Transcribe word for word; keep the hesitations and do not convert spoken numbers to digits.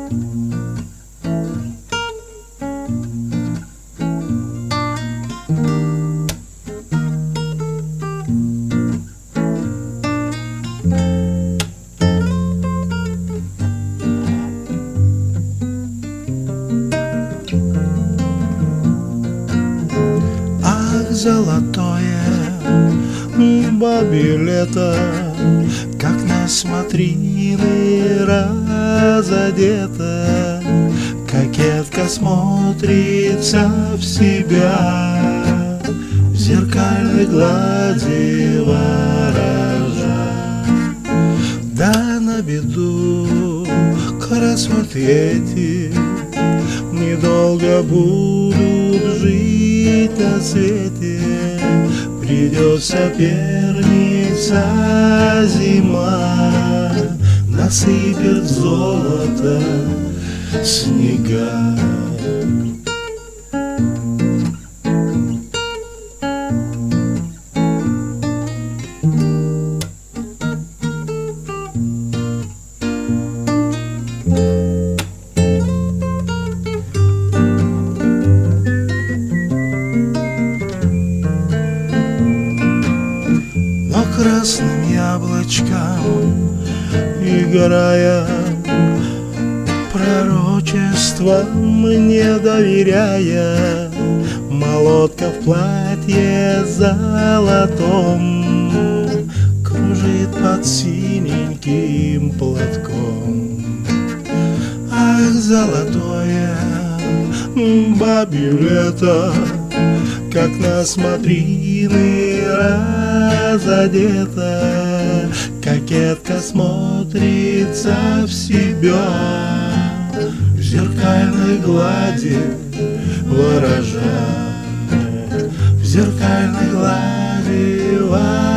Золотое бабье лето, как на смотрины разодета, кокетка смотрится в себя в зеркальной глади ворожа. Да на беду красоты эти недолго будут жить на свете. Придет соперница зима, насыпет золото снега. Красным яблочком играя, пророчеством не доверяя, молодка в платье золотом кружит под синеньким платком. Ах, золотое бабье лето, как на смотрины разодета, кокетка смотрится в себя в зеркальной глади ворожа, в зеркальной глади ворожа.